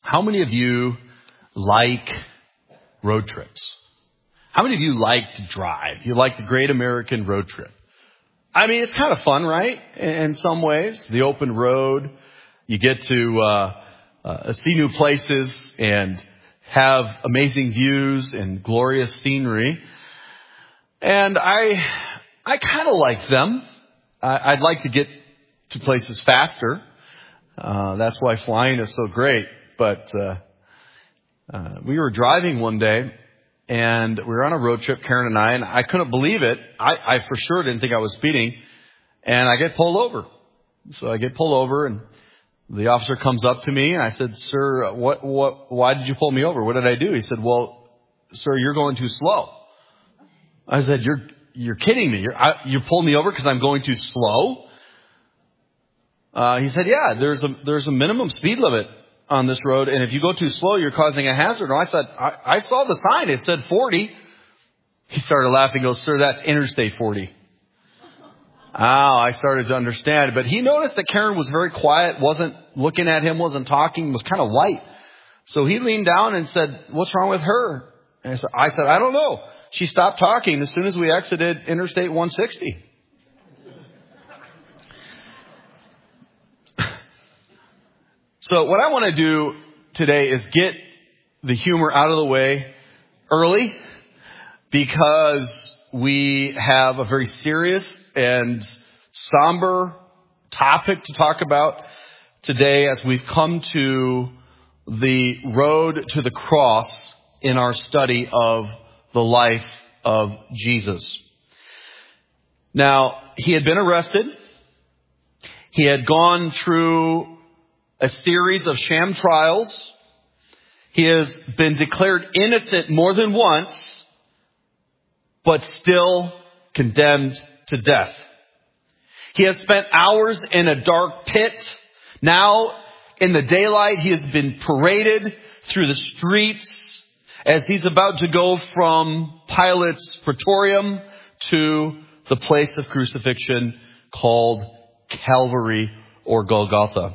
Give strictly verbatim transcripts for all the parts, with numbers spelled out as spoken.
How many of you like road trips? How many of you like to drive? You like the great American road trip? I mean, it's kind of fun, right? In some ways, the open road, you get to uh, uh, see new places and have amazing views and glorious scenery. And I, I kind of like them. I, I'd like to get to places faster. Uh, that's why flying is so great. But uh, uh, we were driving one day, and we were on a road trip, Karen and I, and I couldn't believe it. I, I for sure didn't think I was speeding, and I get pulled over. So I get pulled over, and the officer comes up to me, and I said, "Sir, what, what, why did you pull me over? What did I do?" He said, "Well, sir, you're going too slow." I said, "You're, you're kidding me. You're, I, you pulled me over because I'm going too slow?" Uh, he said, "Yeah, there's a, there's a minimum speed limit on this road, and if you go too slow, you're causing a hazard." And I said, I, I saw the sign. It said forty. He started laughing, goes, "Sir, that's Interstate forty. Oh, I started to understand. But he noticed that Karen was very quiet, wasn't looking at him, wasn't talking, was kind of white. So he leaned down and said, "What's wrong with her?" And I said, I said, "I don't know. She stopped talking as soon as we exited Interstate one sixty. So what I want to do today is get the humor out of the way early, because we have a very serious and somber topic to talk about today as we've come to the road to the cross in our study of the life of Jesus. Now, he had been arrested. He had gone through a series of sham trials. He has been declared innocent more than once, but still condemned to death. He has spent hours in a dark pit. Now, in the daylight, he has been paraded through the streets as he's about to go from Pilate's praetorium to the place of crucifixion called Calvary or Golgotha.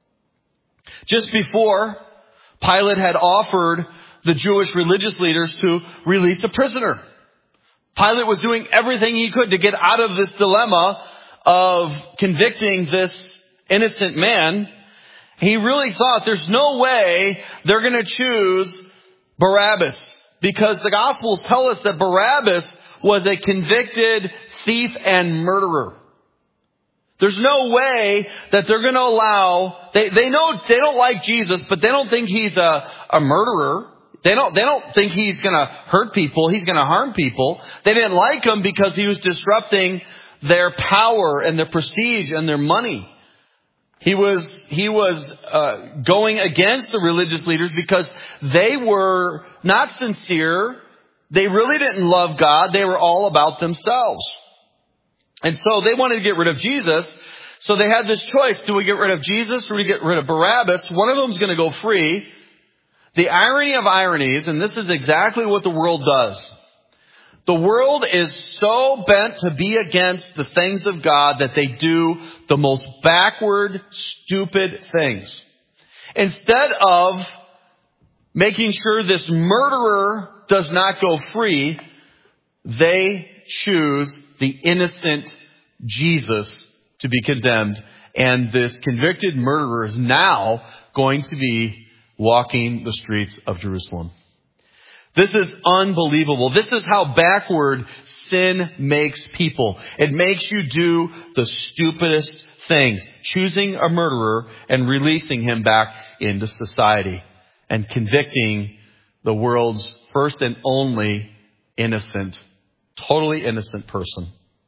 Just before, Pilate had offered the Jewish religious leaders to release a prisoner. Pilate was doing everything he could to get out of this dilemma of convicting this innocent man. He really thought there's no way they're going to choose Barabbas, because the Gospels tell us that Barabbas was a convicted thief and murderer. There's no way that they're going to allow, they, they know they don't like Jesus, but they don't think he's a, a murderer. They don't, they don't think he's going to hurt people. He's going to harm people. They didn't like him because he was disrupting their power and their prestige and their money. He was, he was, uh, going against the religious leaders because they were not sincere. They really didn't love God. They were all about themselves. And so they wanted to get rid of Jesus. So they had this choice. Do we get rid of Jesus or do we get rid of Barabbas? One of them is going to go free. The irony of ironies, and this is exactly what the world does. The world is so bent to be against the things of God that they do the most backward, stupid things. Instead of making sure this murderer does not go free, they choose the innocent Jesus to be condemned. And this convicted murderer is now going to be walking the streets of Jerusalem. This is unbelievable. This is how backward sin makes people. It makes you do the stupidest things, choosing a murderer and releasing him back into society and convicting the world's first and only innocent, totally innocent person.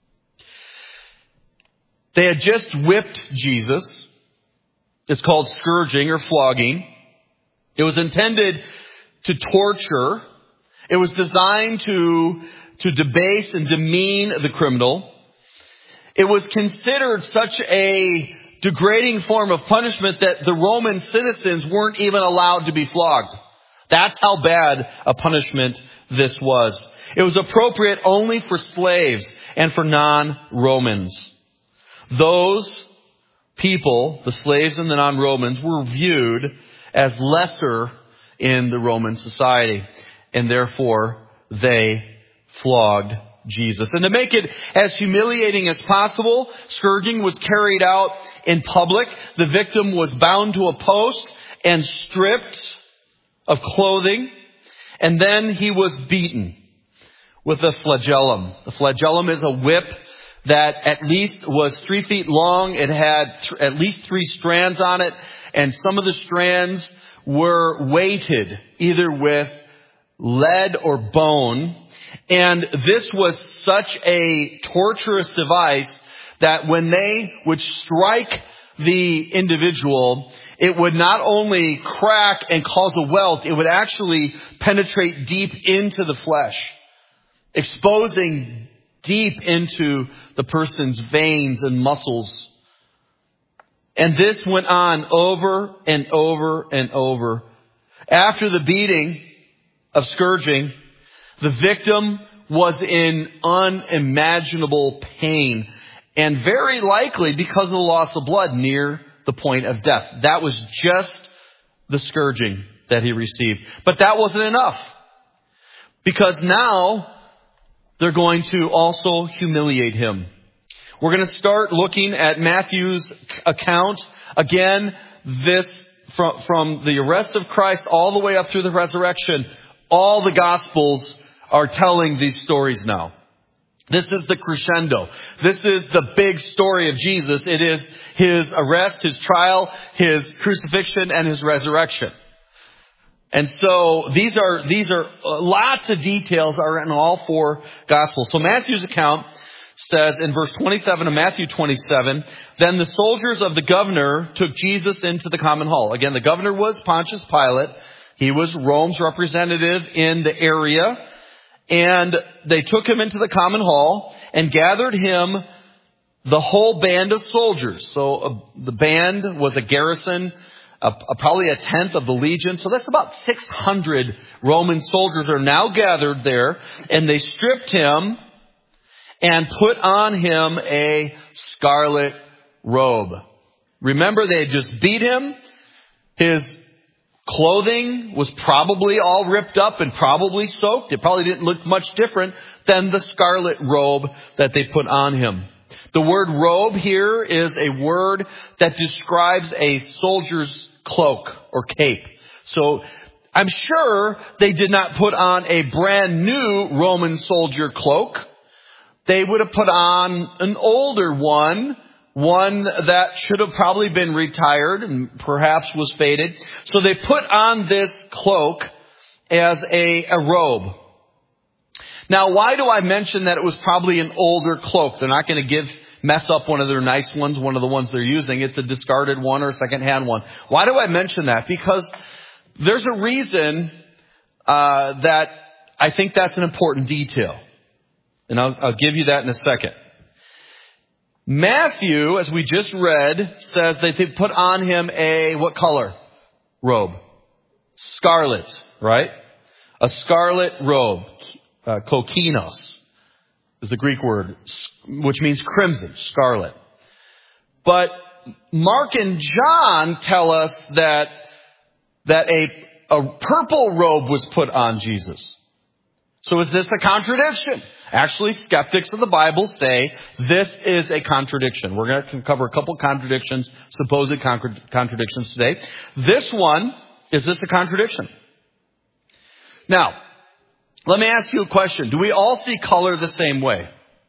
They had just whipped Jesus. It's called scourging or flogging. It was intended to torture. It was designed to, to debase and demean the criminal. It was considered such a degrading form of punishment that the Roman citizens weren't even allowed to be flogged. That's how bad a punishment this was. It was appropriate only for slaves and for non-Romans. Those people, the slaves and the non-Romans, were viewed as lesser in the Roman society. And therefore, they flogged Jesus. And to make it as humiliating as possible, scourging was carried out in public. The victim was bound to a post and stripped of clothing. And then he was beaten with a flagellum. The flagellum is a whip that at least was three feet long. It had th- at least three strands on it. And some of the strands were weighted either with lead or bone. And this was such a torturous device that when they would strike the individual, it would not only crack and cause a welt, it would actually penetrate deep into the flesh, exposing deep into the person's veins and muscles. And this went on over and over and over. After the beating of scourging, the victim was in unimaginable pain, and very likely because of the loss of blood near the point of death. That was just the scourging that he received. But that wasn't enough, because now they're going to also humiliate him. We're going to start looking at Matthew's account. Again, this from, from the arrest of Christ all the way up through the resurrection. All the Gospels are telling these stories now. This is the crescendo. This is the big story of Jesus. It is his arrest, his trial, his crucifixion, and his resurrection. And so these are, these are lots of details are in all four Gospels. So Matthew's account says in verse twenty-seven of Matthew twenty-seven, then the soldiers of the governor took Jesus into the common hall. Again, the governor was Pontius Pilate. He was Rome's representative in the area. And they took him into the common hall and gathered him the whole band of soldiers. So uh, the band was a garrison, uh, uh, probably a tenth of the legion. So that's about six hundred Roman soldiers are now gathered there. And they stripped him and put on him a scarlet robe. Remember, they had just beat him. His clothing was probably all ripped up and probably soaked. It probably didn't look much different than the scarlet robe that they put on him. The word robe here is a word that describes a soldier's cloak or cape. So I'm sure they did not put on a brand new Roman soldier cloak. They would have put on an older one, one that should have probably been retired and perhaps was faded. So they put on this cloak as a, a robe. Now, why do I mention that it was probably an older cloak? They're not going to give mess up one of their nice ones, one of the ones they're using. It's a discarded one or a secondhand one. Why do I mention that? Because there's a reason uh, that I think that's an important detail. And I'll, I'll give you that in a second. Matthew, as we just read, says that they put on him a, what color? Robe. Scarlet, right? A scarlet robe. Uh, kokinos is the Greek word, which means crimson, scarlet. But Mark and John tell us that, that a, a purple robe was put on Jesus. So is this a contradiction? Actually, skeptics of the Bible say this is a contradiction. We're going to cover a couple contradictions, supposed contra- contradictions today. This one, is this a contradiction? Now, let me ask you a question. Do we all see color the same way?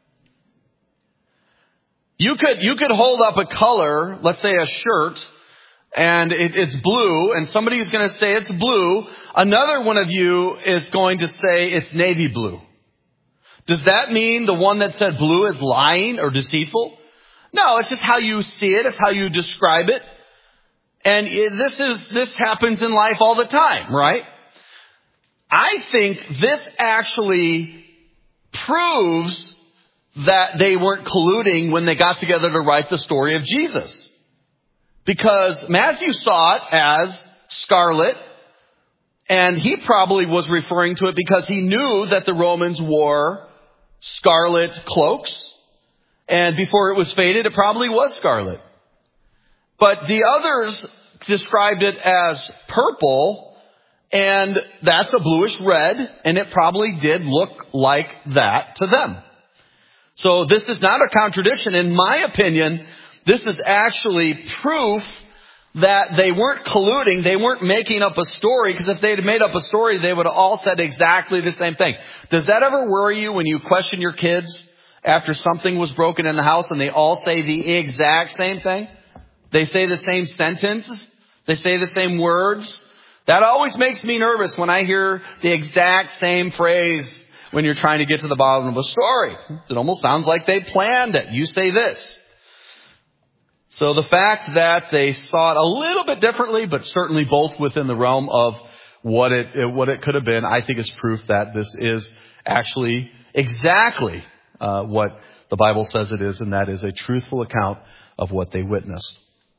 You could, you could hold up a color, let's say a shirt, and it, it's blue, and somebody's going to say it's blue. Another one of you is going to say it's navy blue. Does that mean the one that said blue is lying or deceitful? No, it's just how you see it. It's how you describe it. And this is, this happens in life all the time, right? I think this actually proves that they weren't colluding when they got together to write the story of Jesus. Because Matthew saw it as scarlet, and he probably was referring to it because he knew that the Romans wore scarlet cloaks. And before it was faded, it probably was scarlet. But the others described it as purple, and that's a bluish red, and it probably did look like that to them. So this is not a contradiction. In my opinion, this is actually proof that they weren't colluding, they weren't making up a story, because if they had made up a story, they would have all said exactly the same thing. Does that ever worry you when you question your kids after something was broken in the house and they all say the exact same thing? They say the same sentence. They say the same words. That always makes me nervous when I hear the exact same phrase when you're trying to get to the bottom of a story. It almost sounds like they planned it. You say this. So the fact that they saw it a little bit differently, but certainly both within the realm of what it, what it could have been, I think is proof that this is actually exactly uh, what the Bible says it is, and that is a truthful account of what they witnessed.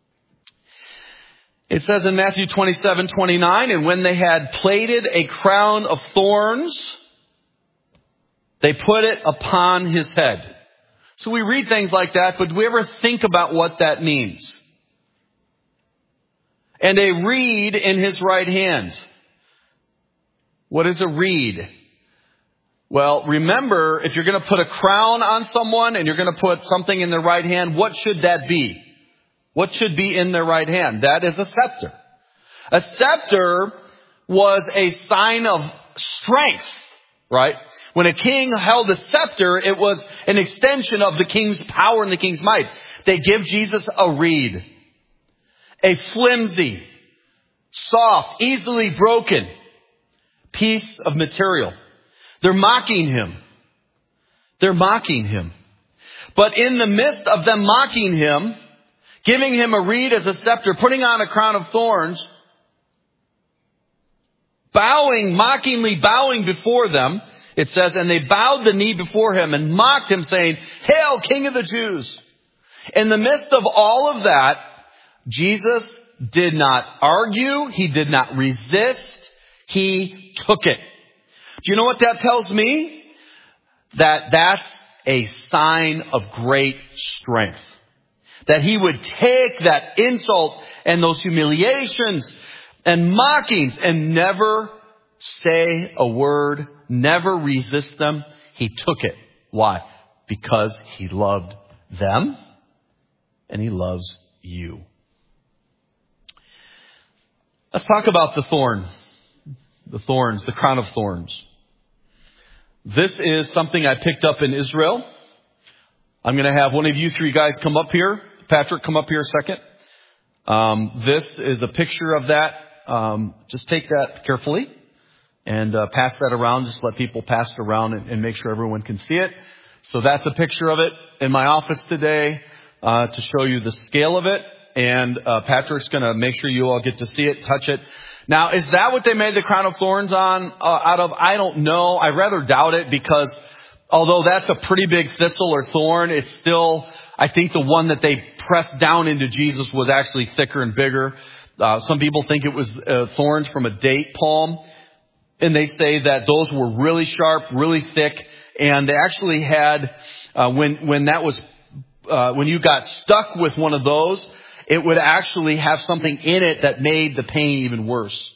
It says in Matthew twenty-seven twenty-nine, and when they had plaited a crown of thorns, they put it upon his head. So we read things like that, but do we ever think about what that means? And a reed in his right hand. What is a reed? Well, remember, if you're going to put a crown on someone and you're going to put something in their right hand, what should that be? What should be in their right hand? That is a scepter. A scepter was a sign of strength, right? When a king held a scepter, it was an extension of the king's power and the king's might. They give Jesus a reed. A flimsy, soft, easily broken piece of material. They're mocking him. They're mocking him. But in the midst of them mocking him, giving him a reed as a scepter, putting on a crown of thorns, bowing, mockingly bowing before them, it says, and they bowed the knee before him and mocked him, saying, "Hail, King of the Jews." In the midst of all of that, Jesus did not argue. He did not resist. He took it. Do you know what that tells me? That that's a sign of great strength. That he would take that insult and those humiliations and mockings and never say a word, never resist them. He took it. Why? Because he loved them and he loves you. Let's talk about the thorn. The thorns, the crown of thorns. This is something I picked up in Israel. I'm going to have one of you three guys come up here. Patrick, come up here a second. Um, this is a picture of that. Um, just take that carefully and uh, pass that around. Just let people pass it around and, and make sure everyone can see it. So that's a picture of it in my office today uh, to show you the scale of it. And uh, Patrick's going to make sure you all get to see it, touch it. Now, is that what they made the crown of thorns on uh, out of? I don't know. I rather doubt it, because although that's a pretty big thistle or thorn, it's still, I think the one that they pressed down into Jesus was actually thicker and bigger. Uh, some people think it was uh, thorns from a date palm. And they say that those were really sharp, really thick. And they actually had, uh, when, when that was, uh, when you got stuck with one of those, it would actually have something in it that made the pain even worse.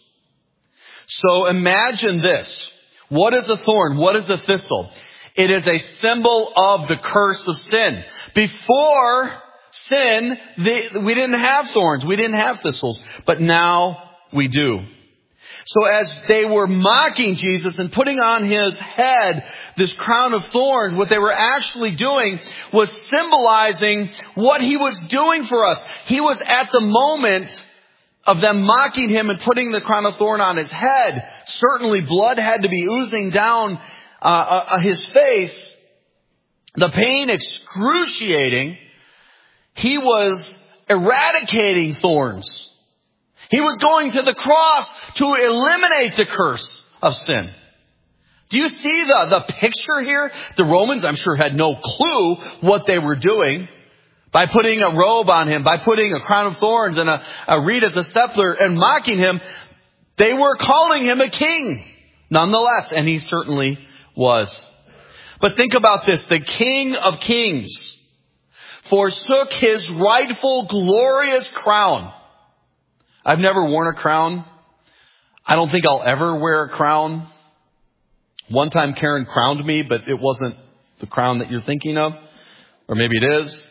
So imagine this. What is a thorn? What is a thistle? It is a symbol of the curse of sin. Before sin, the, we didn't have thorns. We didn't have thistles. But now we do. So as they were mocking Jesus and putting on his head this crown of thorns, what they were actually doing was symbolizing what he was doing for us. He was at the moment of them mocking him and putting the crown of thorn on his head. Certainly blood had to be oozing down uh, uh, his face. The pain excruciating. He was eradicating thorns. He was going to the cross to eliminate the curse of sin. Do you see the, the picture here? The Romans, I'm sure, had no clue what they were doing by putting a robe on him, by putting a crown of thorns and a, a reed at the scepter and mocking him. They were calling him a king, nonetheless, and he certainly was. But think about this. The King of Kings forsook his rightful glorious crown I've never worn a crown. I don't think I'll ever wear a crown. One time Karen crowned me, but it wasn't the crown that you're thinking of. Or maybe it is.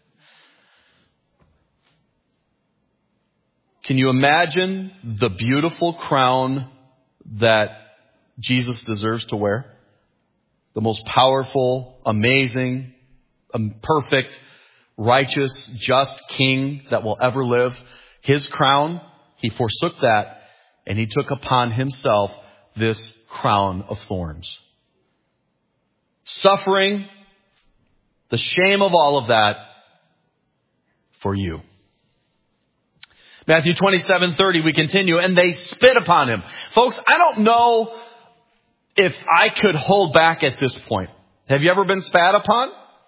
Can you imagine the beautiful crown that Jesus deserves to wear? The most powerful, amazing, perfect, righteous, just king that will ever live. His crown, he forsook that, and he took upon himself this crown of thorns. Suffering, the shame of all of that for you. Matthew twenty-seven thirty, we continue, and they spit upon him. Folks, I don't know if I could hold back at this point. Have you ever been spat upon?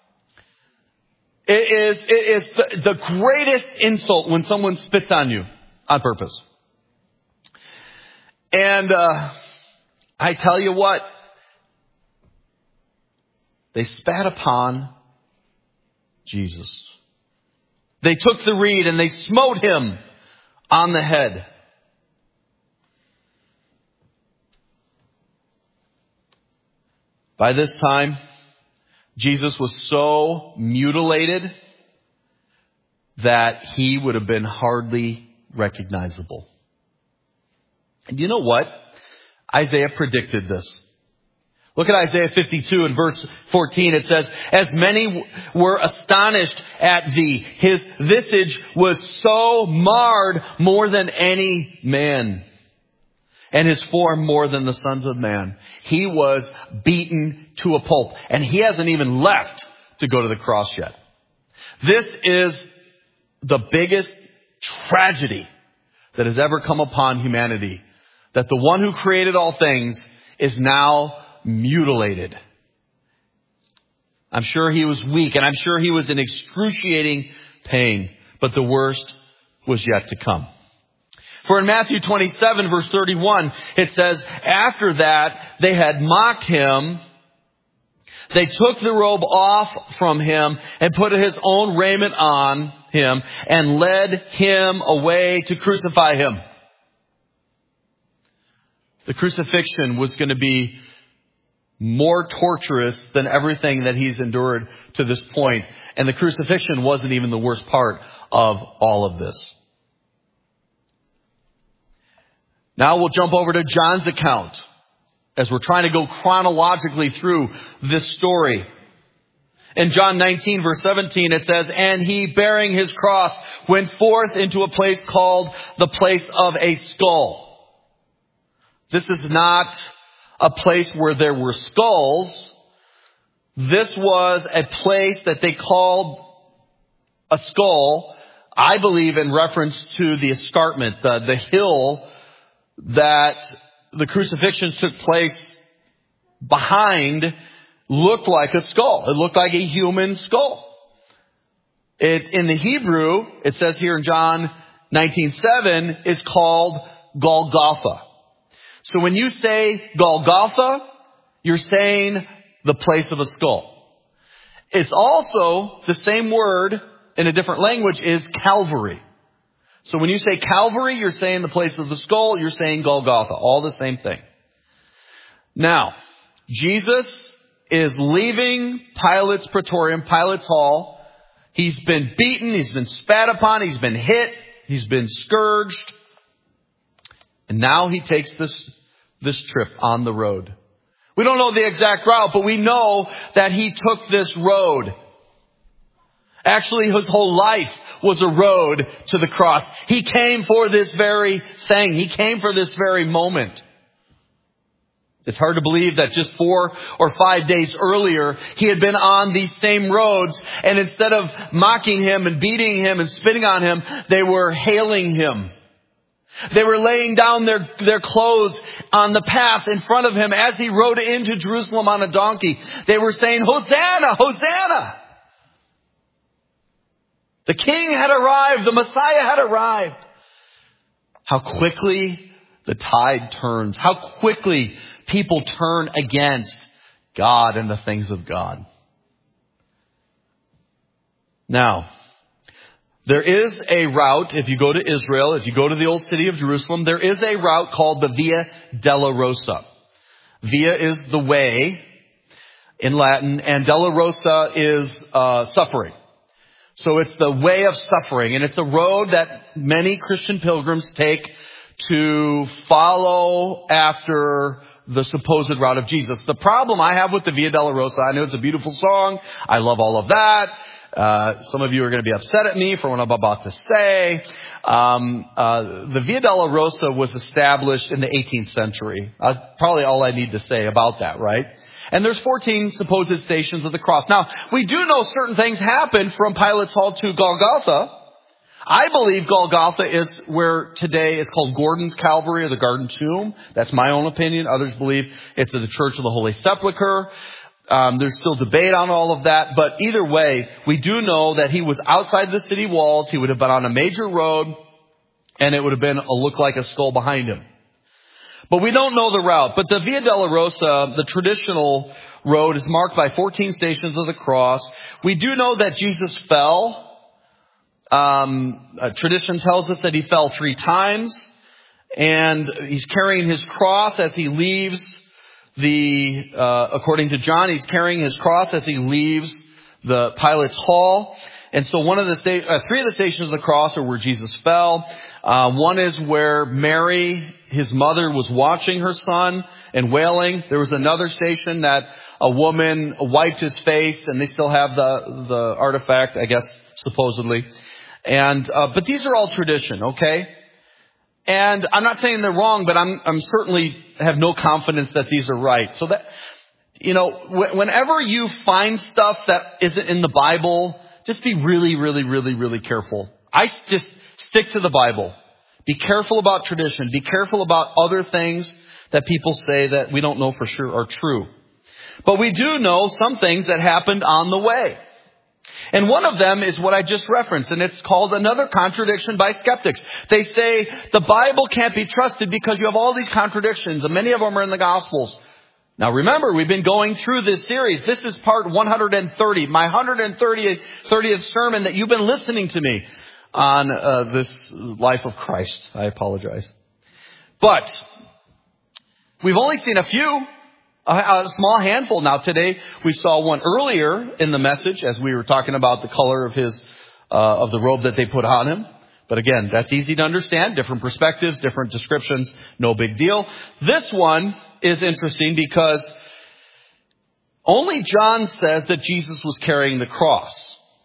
It is, it is the, the greatest insult when someone spits on you on purpose. And uh, I tell you what, they spat upon Jesus. They took the reed and they smote him on the head. By this time, Jesus was so mutilated that he would have been hardly recognizable. And you know what? Isaiah predicted this. Look at Isaiah fifty-two and verse fourteen. It says, as many were astonished at thee, his visage was so marred more than any man, and his form more than the sons of man. He was beaten to a pulp, and he hasn't even left to go to the cross yet. This is the biggest tragedy that has ever come upon humanity, that the one who created all things is now mutilated. I'm sure he was weak, and I'm sure he was in excruciating pain, but the worst was yet to come. For in Matthew twenty-seven, verse thirty-one, it says, after that they had mocked him, they took the robe off from him and put his own raiment on him and led him away to crucify him. The crucifixion was going to be more torturous than everything that he's endured to this point. And the crucifixion wasn't even the worst part of all of this. Now we'll jump over to John's account as we're trying to go chronologically through this story. In John nineteen, verse seventeen, it says, and he, bearing his cross, went forth into a place called the place of a skull. This is not a place where there were skulls. This was a place that they called a skull, I believe in reference to the escarpment, the, the hill that the crucifixion took place behind looked like a skull. It looked like a human skull. It, in the Hebrew, it says here in John nineteen seven, is called Golgotha. So when you say Golgotha, you're saying the place of a skull. It's also the same word in a different language is Calvary. So when you say Calvary, you're saying the place of the skull, you're saying Golgotha. All the same thing. Now, Jesus is leaving Pilate's Praetorium, Pilate's Hall. He's been beaten, he's been spat upon, he's been hit, he's been scourged. And now he takes this, this trip on the road. We don't know the exact route, but we know that he took this road. Actually, his whole life was a road to the cross. He came for this very thing. He came for this very moment. It's hard to believe that just four or five days earlier, he had been on these same roads, and instead of mocking him and beating him and spitting on him, they were hailing him. They were laying down their, their clothes on the path in front of him as he rode into Jerusalem on a donkey. They were saying, Hosanna, Hosanna! The king had arrived. The Messiah had arrived. How quickly the tide turns. How quickly people turn against God and the things of God. Now, There is a route, if you go to Israel, if you go to the old city of Jerusalem, there is a route called the Via Dolorosa. Via is the way in Latin, and Dolorosa is uh, suffering. So it's the way of suffering, and it's a road that many Christian pilgrims take to follow after the supposed route of Jesus. The problem I have with the Via Dolorosa, I know it's a beautiful song. I love all of that. Uh, some of you are going to be upset at me for what I'm about to say. Um, uh, the Via Dolorosa was established in the eighteenth century. Uh, probably all I need to say about that, right? And there's fourteen supposed stations of the cross. Now, we do know certain things happen from Pilate's Hall to Golgotha. I believe Golgotha is where today it's called Gordon's Calvary or the Garden Tomb. That's my own opinion. Others believe it's the Church of the Holy Sepulchre. Um, there's still debate on all of that. But either way, we do know that he was outside the city walls. He would have been on a major road, and it would have been a look like a skull behind him. But we don't know the route. But the Via Dolorosa, the traditional road, is marked by fourteen stations of the cross. We do know that Jesus fell. Um, uh, tradition tells us that he fell three times. And he's carrying his cross as he leaves the, uh, according to John, he's carrying his cross as he leaves the Pilate's Hall. And so one of the sta- uh, three of the stations of the cross are where Jesus fell. Uh, one is where Mary, his mother, was watching her son and wailing. There was another station that a woman wiped his face, and they still have the, the artifact, I guess, supposedly. And, uh, but these are all tradition, okay? And I'm not saying they're wrong, but I'm, I'm certainly have no confidence that these are right. So that, you know, wh- whenever you find stuff that isn't in the Bible, just be really, really, really, really careful. I just stick to the Bible. Be careful about tradition. Be careful about other things that people say that we don't know for sure are true. But we do know some things that happened on the way. And one of them is what I just referenced, and it's called another contradiction by skeptics. They say the Bible can't be trusted because you have all these contradictions, and many of them are in the Gospels. Now remember, we've been going through this series. This is part one hundred thirty, my one hundred thirtieth sermon that you've been listening to me on uh, this life of Christ. I apologize. But we've only seen a few. A, a small handful. Now today we saw one earlier in the message as we were talking about the color of his, uh, of the robe that they put on him. But again, that's easy to understand. Different perspectives, different descriptions. No big deal. This one is interesting because only John says that Jesus was carrying the cross.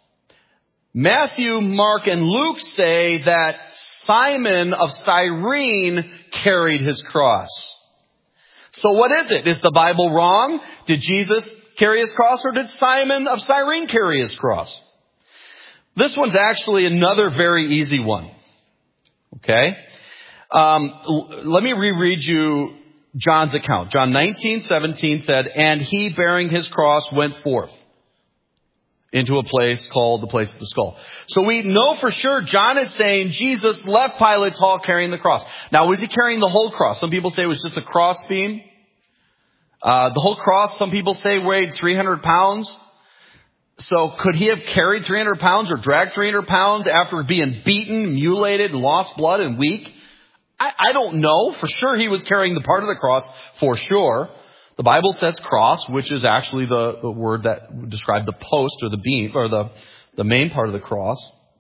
Matthew, Mark, and Luke say that Simon of Cyrene carried his cross. So what is it? Is the Bible wrong? Did Jesus carry his cross, or did Simon of Cyrene carry his cross? This one's actually another very easy one. Okay? Um, l- let me reread you John's account. John nineteen seventeen said, "And he, bearing his cross, went forth into a place called the place of the skull." So we know for sure John is saying Jesus left Pilate's Hall carrying the cross. Now, was he carrying the whole cross? Some people say it was just a cross beam. Uh, the whole cross, some people say, weighed three hundred pounds. So could he have carried three hundred pounds or dragged three hundred pounds after being beaten, mutilated, and lost blood and weak? I, I don't know. For sure he was carrying the part of the cross, for sure. The Bible says cross, which is actually the, the word that would describe the post or the beam or the, the main part of the cross.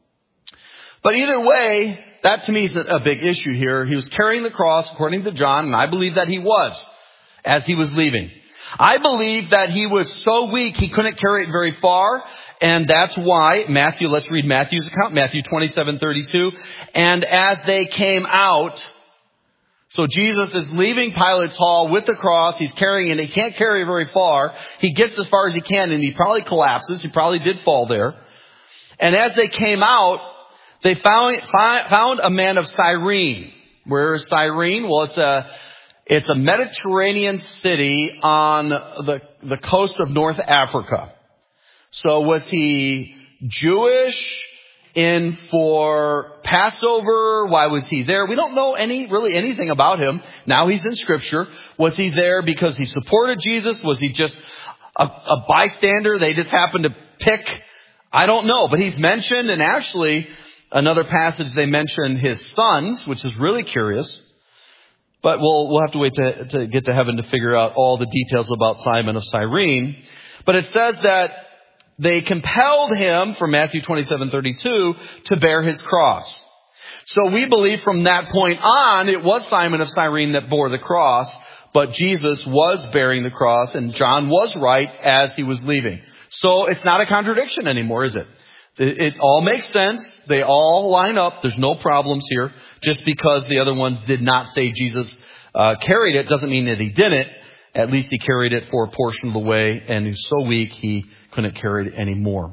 But either way, that to me is a big issue here. He was carrying the cross according to John, and I believe that he was as he was leaving. I believe that he was so weak he couldn't carry it very far, and that's why Matthew, let's read Matthew's account, Matthew twenty-seven thirty-two. And as they came out, so Jesus is leaving Pilate's Hall with the cross. He's carrying it. He can't carry it very far. He gets as far as he can, and he probably collapses. He probably did fall there. And as they came out, they found found a man of Cyrene. Where is Cyrene? Well, it's a it's a Mediterranean city on the the coast of North Africa. So was he Jewish? In for Passover? Why was he there? We don't know any really anything about him. Now he's in Scripture. Was he there because he supported Jesus? Was he just a, a bystander? They just happened to pick? I don't know. But he's mentioned, and actually Another passage, they mention his sons, which is really curious. But we'll, we'll have to wait to, to get to heaven to figure out all the details about Simon of Cyrene. But it says that they compelled him, from Matthew twenty-seven thirty-two, to bear his cross. So we believe from that point on, it was Simon of Cyrene that bore the cross, but Jesus was bearing the cross, and John was right as he was leaving. So it's not a contradiction anymore, is it? It, it all makes sense. They all line up. There's no problems here. Just because the other ones did not say Jesus uh, carried it doesn't mean that he didn't. At least he carried it for a portion of the way, and he was so weak he couldn't carry it anymore.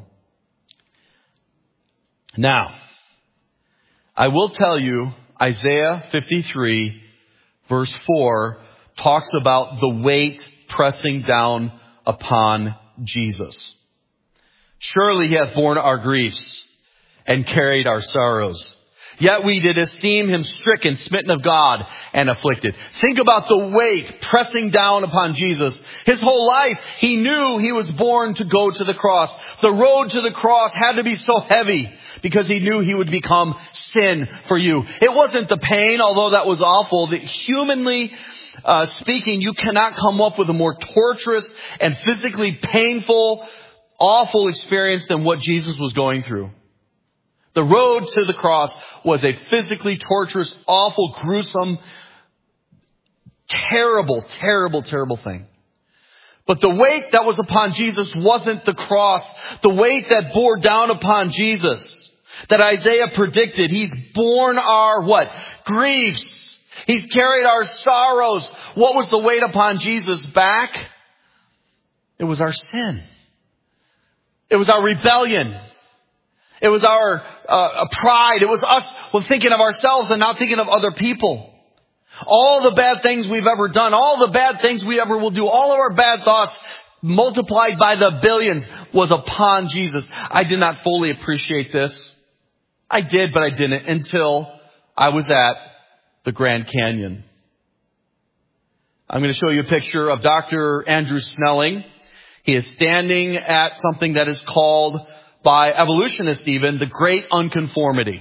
Now, I will tell you, Isaiah fifty-three, verse four, talks about the weight pressing down upon Jesus. Surely he hath borne our griefs and carried our sorrows. Yet we did esteem him stricken, smitten of God, and afflicted. Think about the weight pressing down upon Jesus. His whole life, he knew he was born to go to the cross. The road to the cross had to be so heavy because he knew he would become sin for you. It wasn't the pain, although that was awful. That humanly uh, speaking, you cannot come up with a more torturous and physically painful, awful experience than what Jesus was going through. The road to the cross was a physically torturous, awful, gruesome, terrible, terrible, terrible thing. But the weight that was upon Jesus wasn't the cross. The weight that bore down upon Jesus, that Isaiah predicted. He's borne our what? Griefs. He's carried our sorrows. What was the weight upon Jesus' back? It was our sin. It was our rebellion. It was our uh, pride. It was us well, thinking of ourselves and not thinking of other people. All the bad things we've ever done, all the bad things we ever will do, all of our bad thoughts multiplied by the billions was upon Jesus. I did not fully appreciate this. I did, but I didn't until I was at the Grand Canyon. I'm going to show you a picture of Doctor Andrew Snelling. He is standing at something that is called, by evolutionists even, the Great Unconformity.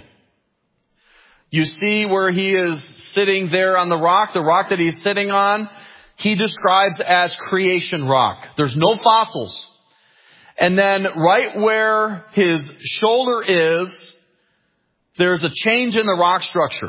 You see where he is sitting there on the rock, the rock that he's sitting on, he describes as creation rock. There's no fossils. And then right where his shoulder is, there's a change in the rock structure.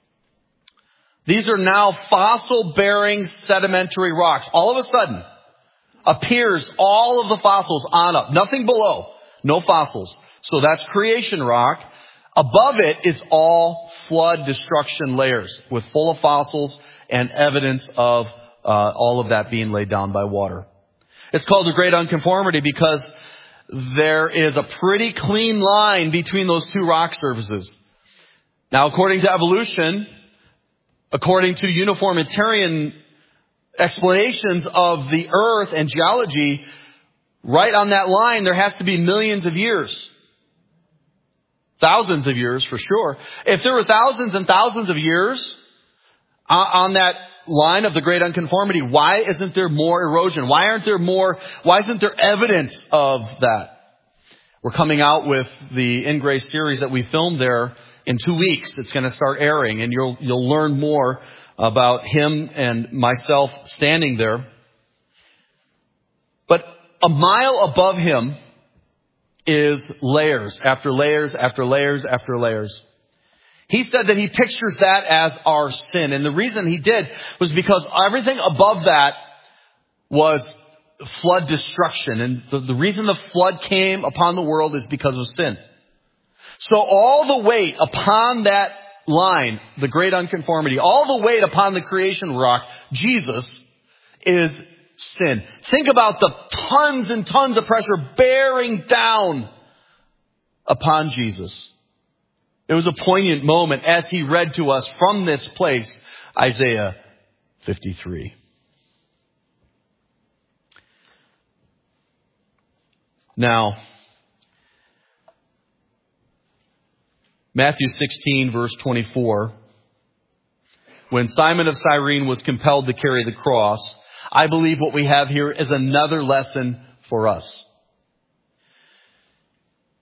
These are now fossil-bearing sedimentary rocks. All of a sudden, appears all of the fossils on up. Nothing below. No fossils. So that's creation rock. Above it is all flood destruction layers with full of fossils and evidence of uh, all of that being laid down by water. It's called the Great Unconformity because there is a pretty clean line between those two rock surfaces. Now, according to evolution, according to uniformitarian explanations of the earth and geology, right on that line, there has to be millions of years. Thousands of years for sure. If there were thousands and thousands of years on that line of the Great Unconformity, why isn't there more erosion? Why aren't there more, why isn't there evidence of that? We're coming out with the In Grace series that we filmed there in two weeks. It's going to start airing, and you'll, you'll learn more about him and myself standing there. But a mile above him is layers after layers after layers after layers. He said that he pictures that as our sin. And the reason he did was because everything above that was flood destruction. And the, the reason the flood came upon the world is because of sin. So all the weight upon that line, the Great Unconformity, all the weight upon the creation rock, Jesus, is sin. Think about the tons and tons of pressure bearing down upon Jesus. It was a poignant moment as he read to us from this place, Isaiah fifty-three. Now, Matthew sixteen, verse twenty-four. When Simon of Cyrene was compelled to carry the cross, I believe what we have here is another lesson for us.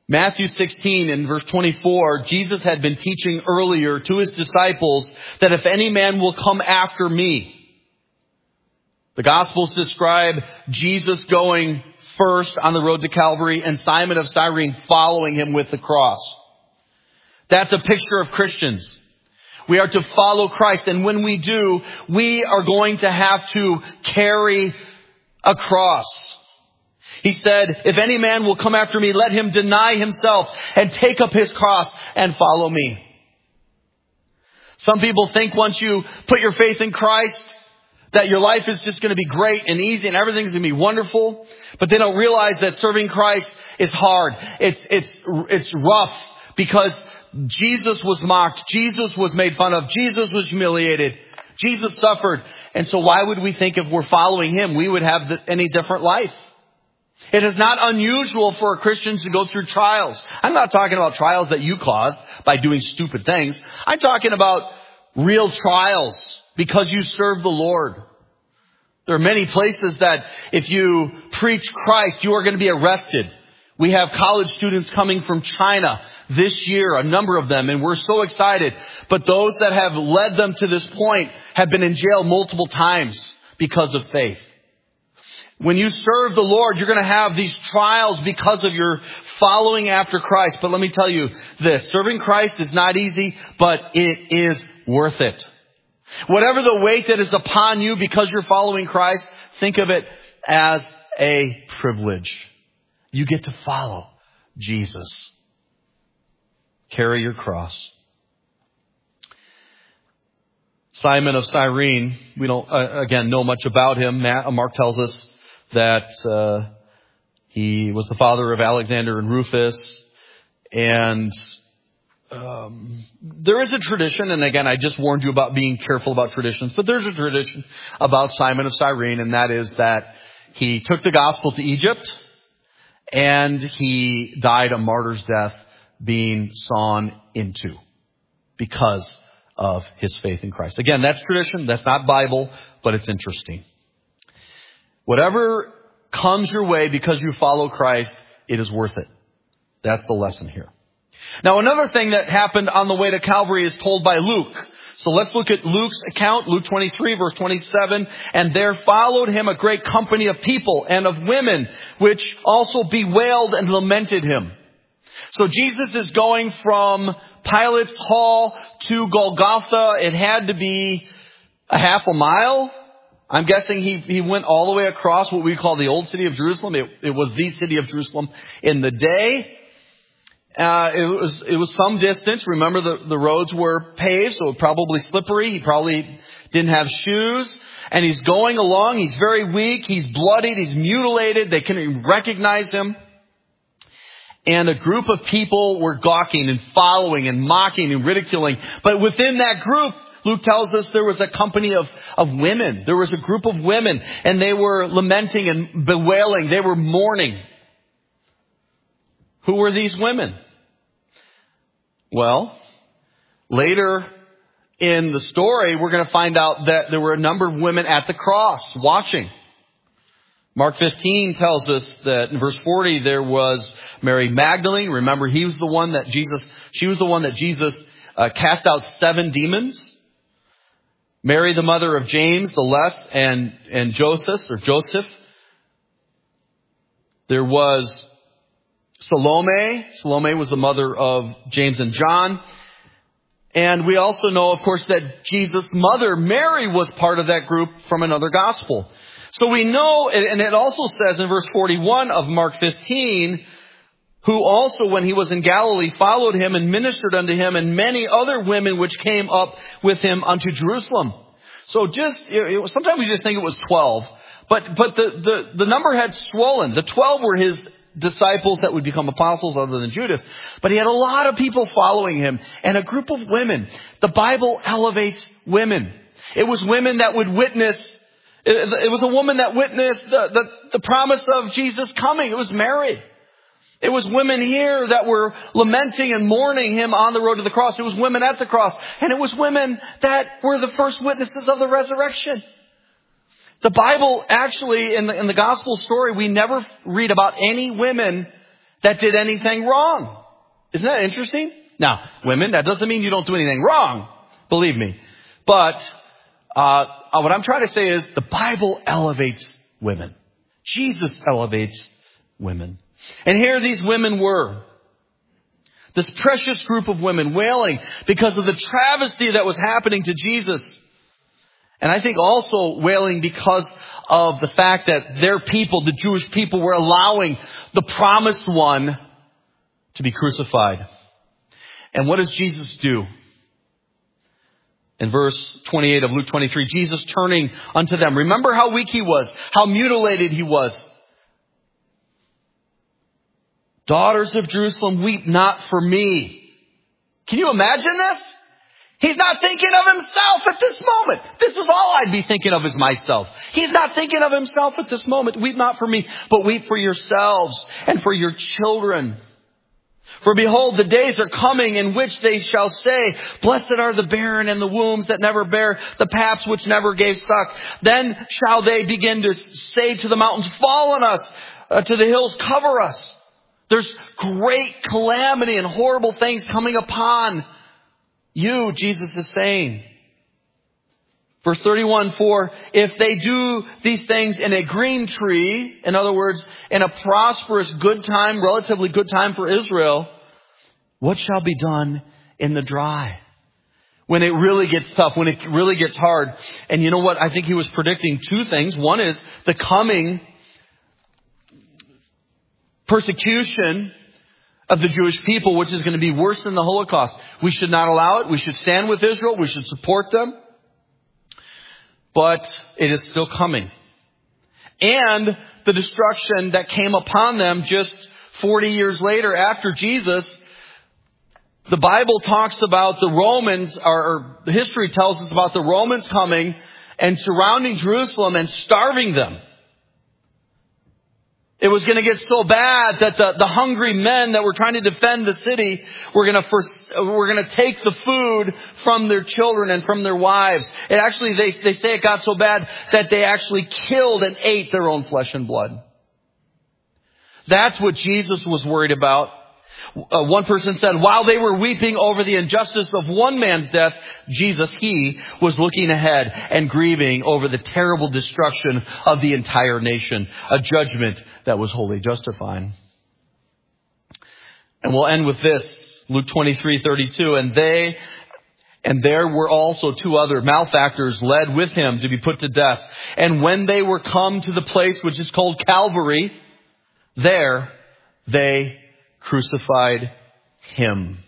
Matthew sixteen in verse twenty-four, Jesus had been teaching earlier to his disciples that if any man will come after me, the Gospels describe Jesus going first on the road to Calvary and Simon of Cyrene following him with the cross. That's a picture of Christians. We are to follow Christ, and when we do, we are going to have to carry a cross. He said, if any man will come after me, let him deny himself and take up his cross and follow me. Some people think once you put your faith in Christ, that your life is just going to be great and easy and everything's going to be wonderful. But they don't realize that serving Christ is hard. It's, it's, it's rough because Jesus was mocked. Jesus was made fun of. Jesus was humiliated. Jesus suffered. And so why would we think if we're following him, we would have any different life? It is not unusual for Christians to go through trials. I'm not talking about trials that you caused by doing stupid things. I'm talking about real trials because you serve the Lord. There are many places that if you preach Christ, you are going to be arrested. We have college students coming from China this year, a number of them, and we're so excited. But those that have led them to this point have been in jail multiple times because of faith. When you serve the Lord, you're going to have these trials because of your following after Christ. But let me tell you this, serving Christ is not easy, but it is worth it. Whatever the weight that is upon you because you're following Christ, think of it as a privilege. You get to follow Jesus. Carry your cross. Simon of Cyrene, we don't, uh, again, know much about him. Mark tells us that uh, he was the father of Alexander and Rufus. And um, there is a tradition, and again, I just warned you about being careful about traditions, but there's a tradition about Simon of Cyrene, and that is that he took the gospel to Egypt, and he died a martyr's death being sawn into because of his faith in Christ. Again, that's tradition. That's not Bible, but it's interesting. Whatever comes your way because you follow Christ, it is worth it. That's the lesson here. Now, another thing that happened on the way to Calvary is told by Luke. So let's look at Luke's account, Luke twenty-three, verse twenty-seven. And there followed him a great company of people and of women, which also bewailed and lamented him. So Jesus is going from Pilate's Hall to Golgotha. It had to be a half a mile. I'm guessing he, he went all the way across what we call the old city of Jerusalem. It, it was the city of Jerusalem in the day. Uh, it was, it was some distance. Remember, the, the roads were paved, so probably slippery. He probably didn't have shoes. And he's going along. He's very weak. He's bloodied. He's mutilated. They couldn't even recognize him. And a group of people were gawking and following and mocking and ridiculing. But within that group, Luke tells us there was a company of, of women. There was a group of women, and they were lamenting and bewailing. They were mourning. Who were these women? Well, later in the story, we're going to find out that there were a number of women at the cross watching. Mark fifteen tells us that in verse forty, there was Mary Magdalene. Remember, he was the one that Jesus, she was the one that Jesus uh, cast out seven demons. Mary, the mother of James, the Less, and, and Joseph, or Joseph. There was Salome. Salome was the mother of James and John. And we also know, of course, that Jesus' mother, Mary, was part of that group from another gospel. So we know, and it also says in verse forty-one of Mark fifteen, who also, when he was in Galilee, followed him and ministered unto him, and many other women which came up with him unto Jerusalem. So just, it was, sometimes we just think it was twelve, but, but the, the, the number had swollen. The twelve were his disciples that would become apostles other than Judas. But he had a lot of people following him and a group of women. The Bible elevates women. It was women that would witness, it was a woman that witnessed the, the, the promise of Jesus coming. It was Mary. It was women here that were lamenting and mourning him on the road to the cross. It was women at the cross. And it was women that were the first witnesses of the resurrection. The Bible actually, in the, in the gospel story, we never read about any women that did anything wrong. Isn't that interesting? Now, women, that doesn't mean you don't do anything wrong. Believe me. But uh, what I'm trying to say is the Bible elevates women. Jesus elevates women. And here these women were. This precious group of women wailing because of the travesty that was happening to Jesus. And I think also wailing because of the fact that their people, the Jewish people, were allowing the promised one to be crucified. And what does Jesus do? In verse twenty-eight of Luke twenty-three, Jesus turning unto them. Remember how weak he was, how mutilated he was. Daughters of Jerusalem, weep not for me. Can you imagine this? He's not thinking of himself at this moment. This is all I'd be thinking of is myself. He's not thinking of himself at this moment. Weep not for me, but weep for yourselves and for your children. For behold, the days are coming in which they shall say, blessed are the barren and the wombs that never bear, the paps which never gave suck. Then shall they begin to say to the mountains, fall on us, uh, to the hills, cover us. There's great calamity and horrible things coming upon you, Jesus is saying. Verse thirty-one, for if they do these things in a green tree, in other words, in a prosperous, good time, relatively good time for Israel, what shall be done in the dry? When it really gets tough, when it really gets hard. And you know what? I think he was predicting two things. One is the coming persecution of the Jewish people, which is going to be worse than the Holocaust. We should not allow it. We should stand with Israel. We should support them. But it is still coming. And the destruction that came upon them just forty years later after Jesus, the Bible talks about the Romans, or history tells us about the Romans coming and surrounding Jerusalem and starving them. It was going to get so bad that the, the hungry men that were trying to defend the city were going to first, were going to take the food from their children and from their wives. It actually, they, they say it got so bad that they actually killed and ate their own flesh and blood. That's what Jesus was worried about. Uh, one person said, while they were weeping over the injustice of one man's death, Jesus, he was looking ahead and grieving over the terrible destruction of the entire nation, a judgment that was wholly justifying. And we'll end with this, Luke twenty-three thirty-two, and they, and there were also two other malefactors led with him to be put to death. And when they were come to the place which is called Calvary, there they crucified him.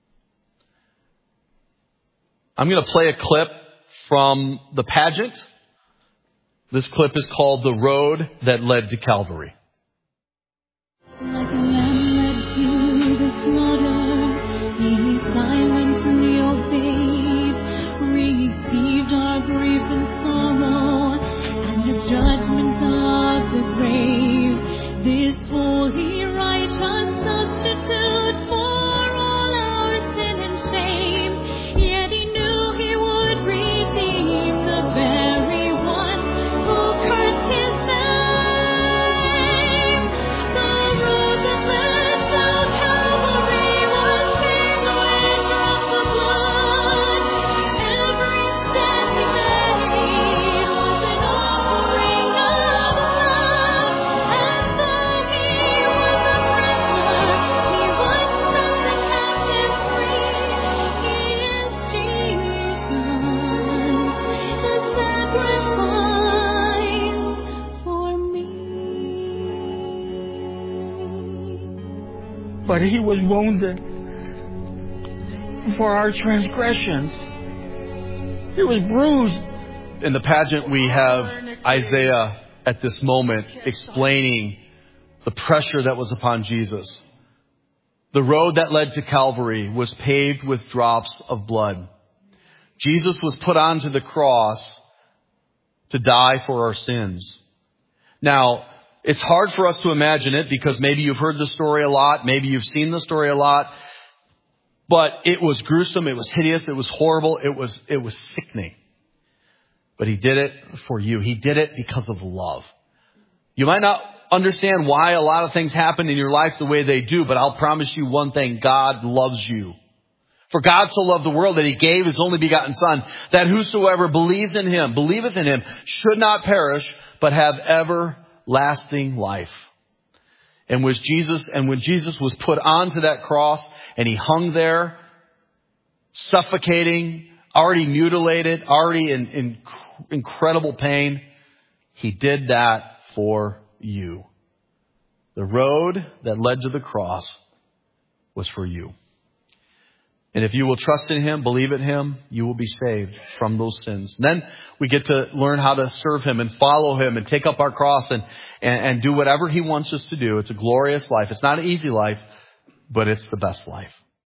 I'm going to play a clip from the pageant. This clip is called The Road That Led to Calvary. Like a lamb led to the slaughter, he silently obeyed, received our grief and sorrow, and the judgment of the grave. This holy righteous substitute for all our sin and shame, yet he knew he would redeem the very one who cursed his name. The road that led to Calvary was paved with drops of blood. Every step he made was an offering of love, and though he was a prisoner, he would set the captives free. He is Jesus, the sacrifice for me. But he was wounded for our transgressions. He was bruised. In the pageant, we have Isaiah at this moment explaining the pressure that was upon Jesus. The road that led to Calvary was paved with drops of blood. Jesus was put onto the cross to die for our sins. Now, it's hard for us to imagine it because maybe you've heard the story a lot. Maybe you've seen the story a lot. But it was gruesome. It was hideous. It was horrible. It was, it was sickening. But he did it for you. He did it because of love. You might not understand why a lot of things happen in your life the way they do, but I'll promise you one thing. God loves you. For God so loved the world that he gave his only begotten Son, that whosoever believes in him, believeth in him, should not perish, but have everlasting life. And was Jesus, and when Jesus was put onto that cross and he hung there, suffocating, already mutilated, already in, in incredible pain, he did that for you. The road that led to the cross was for you. And if you will trust in him, believe in him, you will be saved from those sins. And then we get to learn how to serve him and follow him and take up our cross and, and, and do whatever he wants us to do. It's a glorious life. It's not an easy life, but it's the best life.